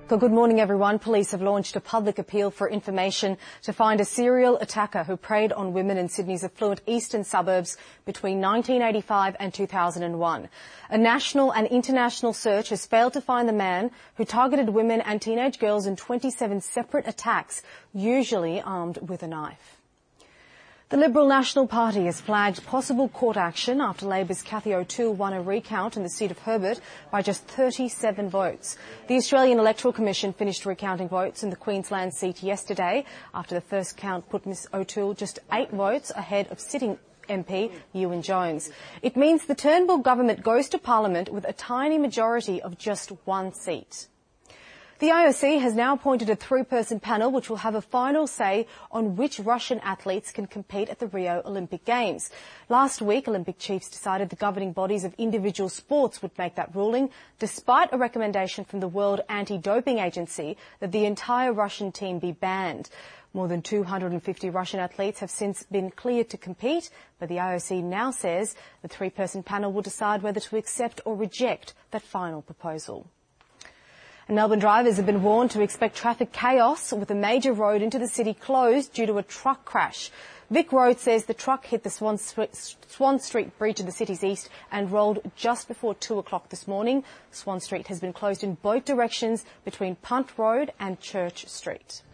Good morning, everyone. Police have launched a public appeal for information to find a serial attacker who preyed on women in Sydney's affluent eastern suburbs between 1985 and 2001. A national and international search has failed to find the man who targeted women and teenage girls in 27 separate attacks, usually armed with a knife. The Liberal National Party has flagged possible court action after Labor's Cathy O'Toole won a recount in the seat of Herbert by just 37 votes. The Australian Electoral Commission finished recounting votes in the Queensland seat yesterday after the first count put Ms O'Toole just 8 votes ahead of sitting MP Ewan Jones. It means the Turnbull government goes to Parliament with a tiny majority of just 1 seat. The IOC has now appointed a 3-person panel which will have a final say on which Russian athletes can compete at the Rio Olympic Games. Last week, Olympic chiefs decided the governing bodies of individual sports would make that ruling, despite a recommendation from the World Anti-Doping Agency that the entire Russian team be banned. More than 250 Russian athletes have since been cleared to compete, but the IOC now says the 3-person panel will decide whether to accept or reject that final proposal. And Melbourne drivers have been warned to expect traffic chaos with a major road into the city closed due to a truck crash. Vic Road says the truck hit the Swan Street Bridge in the city's east and rolled just before 2 o'clock this morning. Swan Street has been closed in both directions between Punt Road and Church Street.